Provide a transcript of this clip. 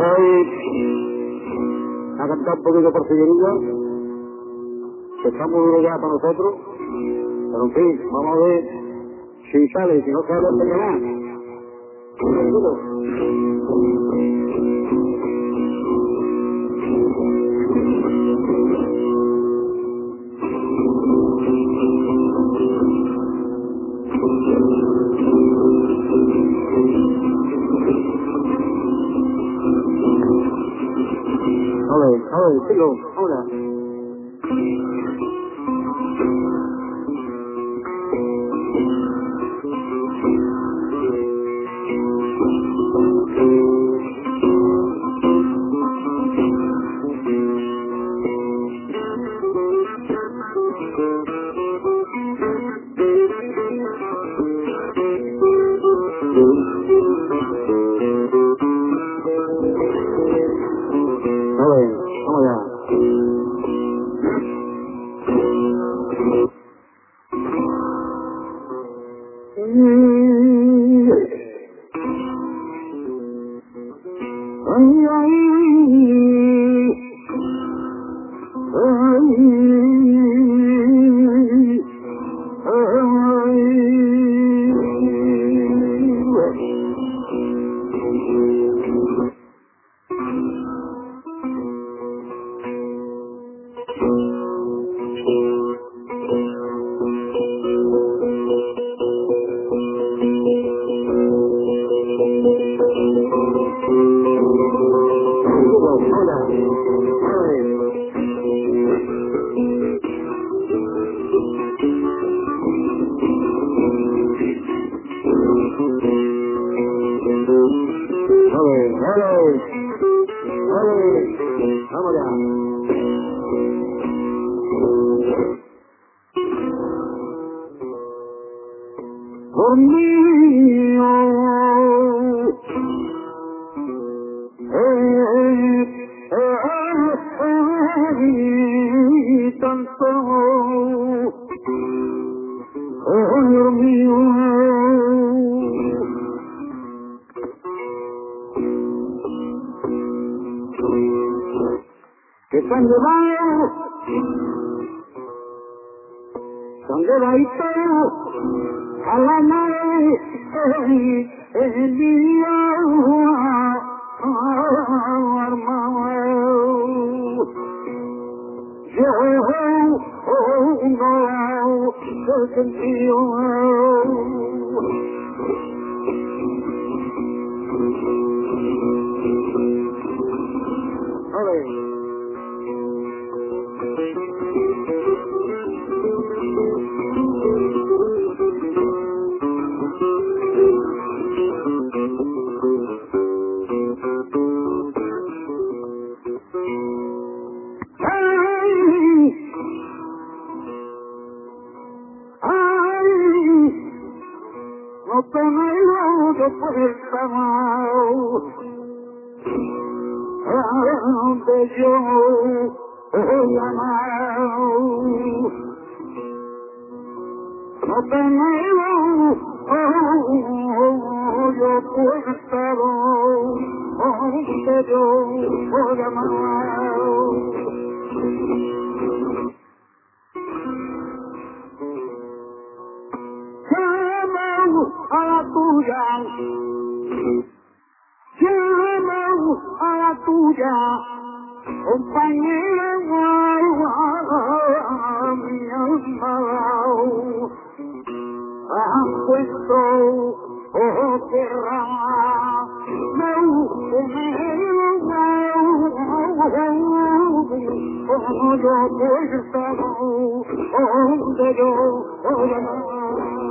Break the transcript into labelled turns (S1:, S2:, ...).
S1: a cantar un poquito por Figueroa, que está muy duro ya para nosotros, pero en fin, vamos a ver si sale, si no sale, no pasa nada. A ver, sigo, ahora. A ver, vamos allá. Vamos allá. Dormido, tanto, dormido, que están llevados, a la madre el día armado. Yo no sentido. A ver. No tenemos de puerta más, donde yo he llamado. No tenemos yo puerta donde yo he llamado. A la tuya, llévame a la tuya, compañera mi alma, han puesto tierra, me como yo puedo, donde yo